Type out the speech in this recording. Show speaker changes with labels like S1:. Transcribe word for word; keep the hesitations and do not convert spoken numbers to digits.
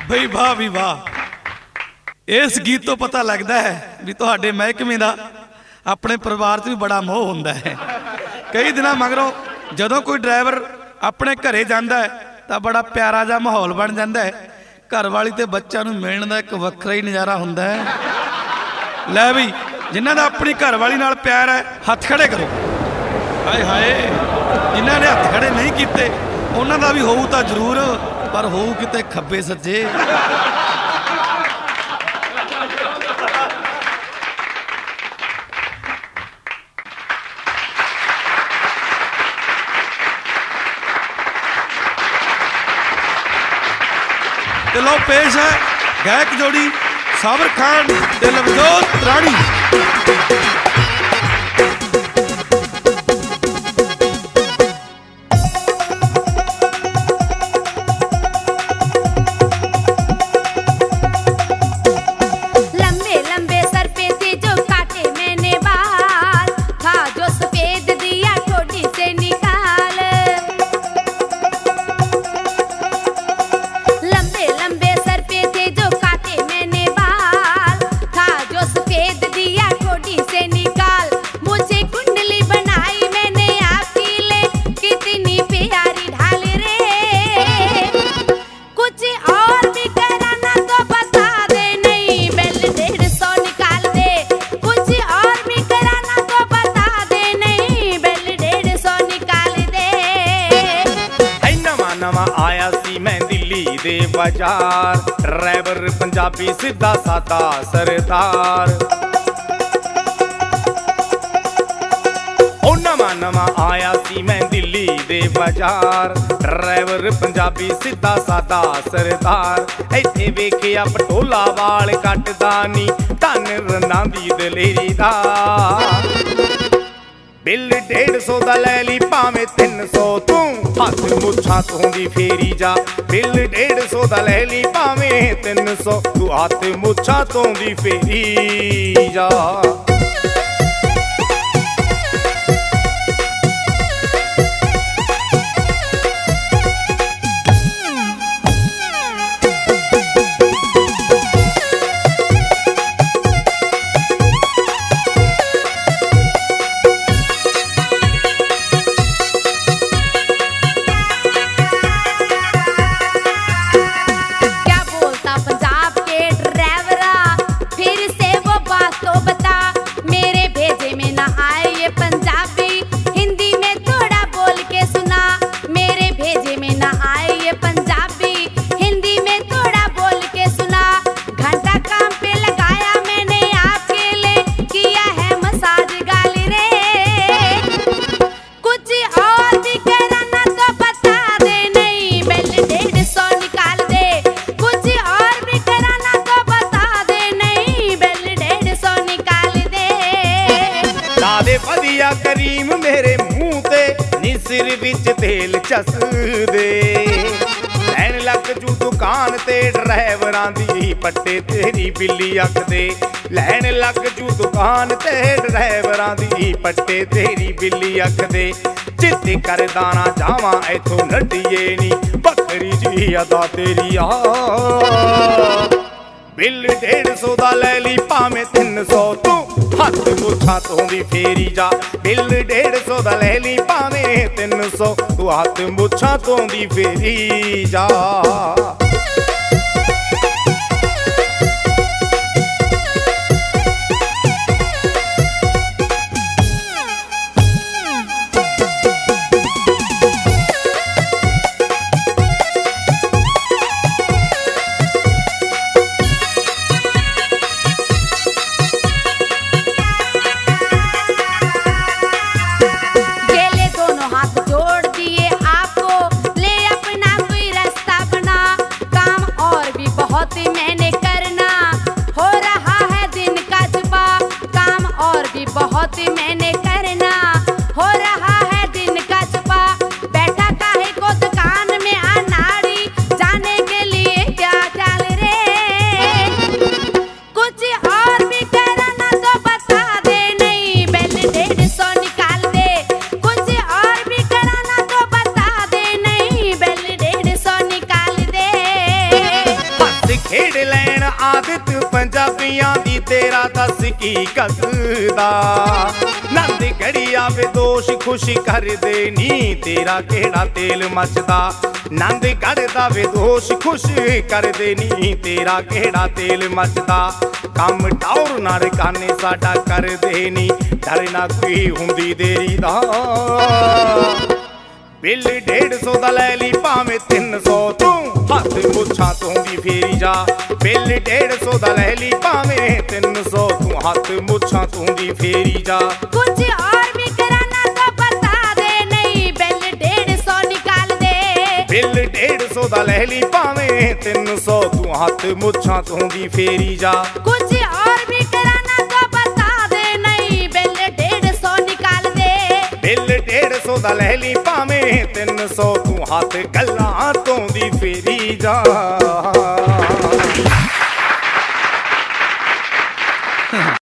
S1: बई वाह भी वाह, इस गीत तो पता लगता है भी तुहाडे महकमे दा अपने परिवार च भी बड़ा मोह हुंदा है। कई दिन मगरों जदों कोई ड्राइवर अपने घरे जांदा है तो बड़ा प्यारा जा माहौल बन जाता है। घर वाली ते बच्चा नूं मिलण दा एक वखरा ही नज़ारा हुंदा है। लै भी जिन्हां दा अपनी घर वाली नाल प्यार है हथ खड़े करो। हाय हाय, जिन्हां ने हथ खड़े नहीं कीते उन्हां दा भी होऊ तां जरूर, पर होऊ किते खब्बे सज्जे। तो लो पेश है गायक जोड़ी साबर खान ते लवजोत राणी।
S2: बाजार ड्राइवर पंजाबी सीधा सादा सरदार। ओ नवा नवा आया सी मैं दिल्ली दे बाजार, ड्राइवर पंजाबी सीधा सादा सरदार। इत्थे वेखिया पटोला वाल कटदा नी धन रन्ना दी दलेरी दा। बिल डेढ़ सौ दा लै ली भावें तीन सौ तू हथ मुछां धोंदी फेरी जा। बिल डेढ़ सौ दा लै ली भावें तीन सौ तू हथ मुछां धोंदी फेरी जा। करीम मेरे मुंह ते नी सिर विच तेल चस दे। लैन लग जू दुकान ते ड्राइवरां दी पट्टे तेरी बिल्ली अख दे। लैन लग जू दुकान ते ड्राइवरां दी पट्टे तेरी बिल्ली अख दे। जिद्द करदा ना जावां इथों नड्डिए नी बकरी जी अदा तेरी आ। बिल डेढ़ सौ दा लै ली भावें तीन सौ तू हथ मुछां धोंदी फेरी जा। बिल डेढ़ सौ दा लै ली भावें तीन सौ तू हथ मुछां धोंदी फेरी जा। ਖੇਡ ਲੈਣ ਆਦਤ ਪੰਜਾਬੀਆਂ ਦੀ ਤੇਰਾ ਦੱਸ ਕੀ ਕੱਸਦਾ ਨੰਦ ਘੜੀ ਆਵੇ ਦੋਸ਼ ਖੁਸ਼ ਕਰਦੇ ਨੀ ਤੇਰਾ ਕਿਹੜਾ ਤੇਲ ਮੱਚਦਾ ਨੰਦ ਘੜਦਾ ਵੇ ਦੋਸ਼ ਖੁਸ਼ ਕਰਦੇ ਨੀ ਤੇਰਾ ਕਿਹੜਾ ਤੇਲ ਮੱਚਦਾ ਕੰਮ ਟੌਰ ਨਾ ਰਕਾਨੇ ਸਾਡਾ ਕਰਦੇ ਨੀ ਡਰ ਨਾ ਕੋਈ ਹੁੰਦੀ ਦੇਰੀ ਦਾ ਬਿੱਲ ਡੇਢ ਸੌ ਦਾ ਲੈ ਲਈ ਭਾਵੇਂ ਤਿੰਨ ਸੌ ਤੂੰ ਹੱਥ ਮੁੱਛਾਂ ਤੋਂ ਵੀ ਫੇਰੀ ਜਾ ਬਿੱਲ ਡੇਢ ਸੌ ਦਾ ਲੈ ਲਈ ਭਾਵੇਂ ਤਿੰਨ ਸੌ ਤੂੰ ਹੱਥ ਮੁੱਛਾਂ ਤੋਂ ਵੀ ਫੇਰੀ ਜਾ
S3: ਕੁਝ और भी कराना तो बता दे नहीं बिल डेढ़ सौ निकाल दे
S2: ਬਿੱਲ ਡੇਢ ਸੌ ਦਾ ਲੈ ਲਈ ਭਾਵੇਂ ਤਿੰਨ ਸੌ ਤੂੰ ਹੱਥ ਮੁੱਛਾਂ ਤੋਂ ਵੀ ਫੇਰੀ ਜਾ
S3: कुछ और भी कराना तो बता दे नहीं बिल डेढ़ सौ निकाल दे
S2: ਬਿੱਲ ਡੇਢ ਸੌ ਦਾ ਲੈ ਲਈ ਭਾਵੇਂ ਤਿੰਨ ਸੌ ਤੂੰ ਹੱਥ ਗੱਲਾਂ ਤੋਂ ਦੀ ਫੇਰੀ ਜਾ